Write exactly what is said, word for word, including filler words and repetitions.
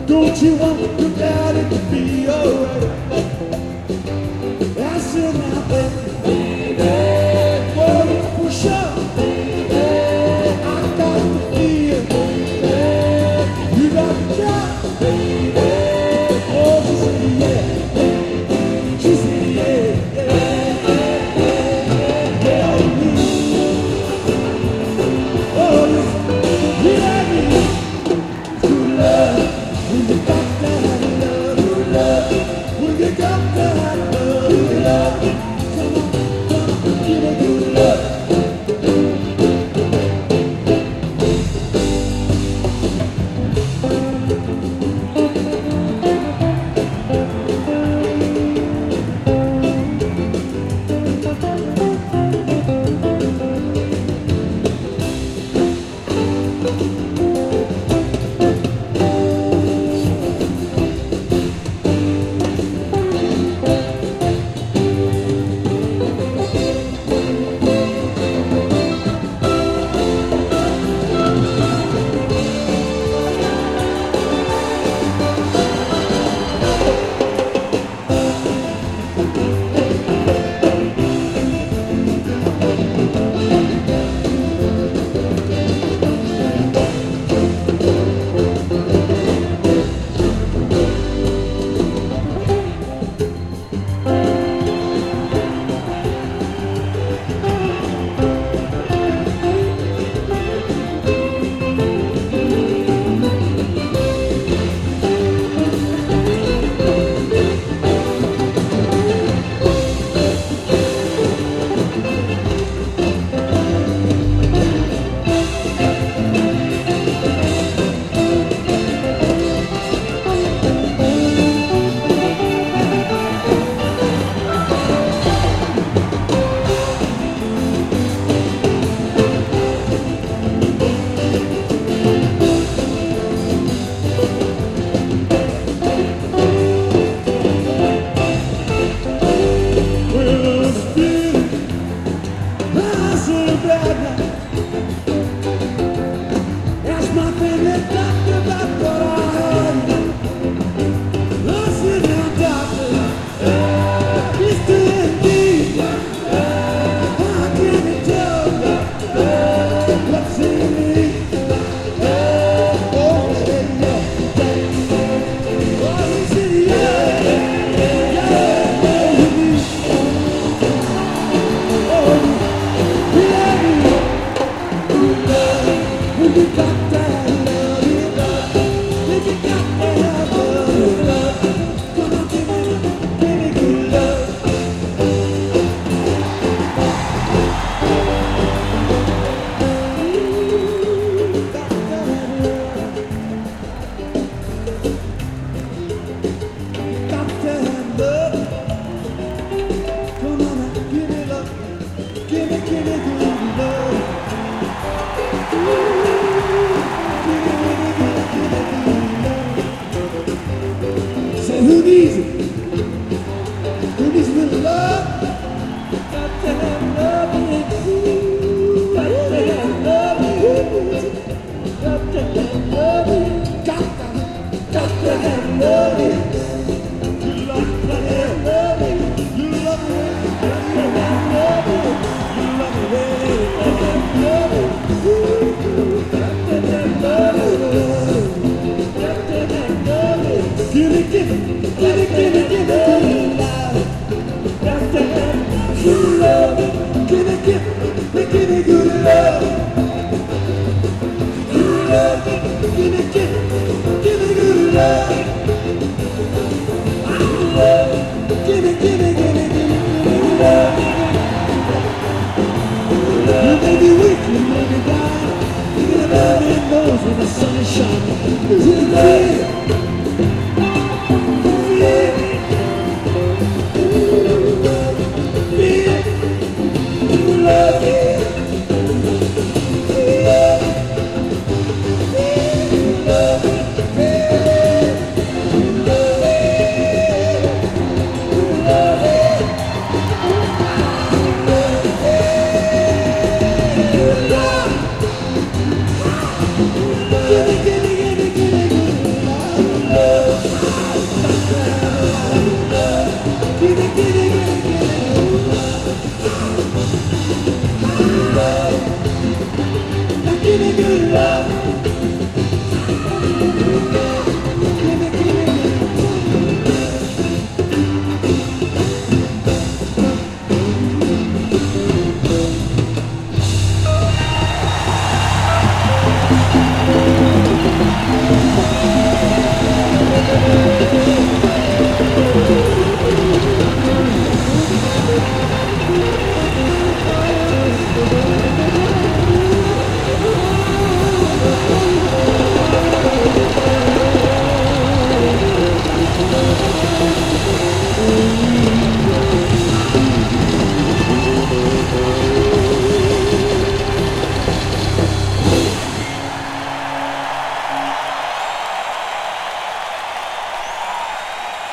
Don't you want your daddy to be alright? I said now, baby, baby, well, for sure, baby, I got the feel, baby, you got the job, baby. Oh, she said yeah, she said yeah, yeah, yeah, yeah, yeah. Oh, listen, yeah, yeah, true love. When you got to have love, good love. When you got to have love, good love. Come on, come on, give me good love. Who needs it? Who needs a little love? Got to have love in you. Got to have love in you. Got to have love in you. Got to, got to have love in you. You love to have love in you. You love it. Got to have love in you. You love it. Got to have love in you. Got to have love in you. Got to have love in you. Give it, give it. Give it, give it, give it, good love. Got to have true love. Give it, give it, give it, good love. True love. Give it, give it, give it, good love. True love. Give it, give it, give it, give it, good love. You may be weak, you may be down. You get a love in those when the sun is shining. True love. Give me, give me, give me, give me, give me.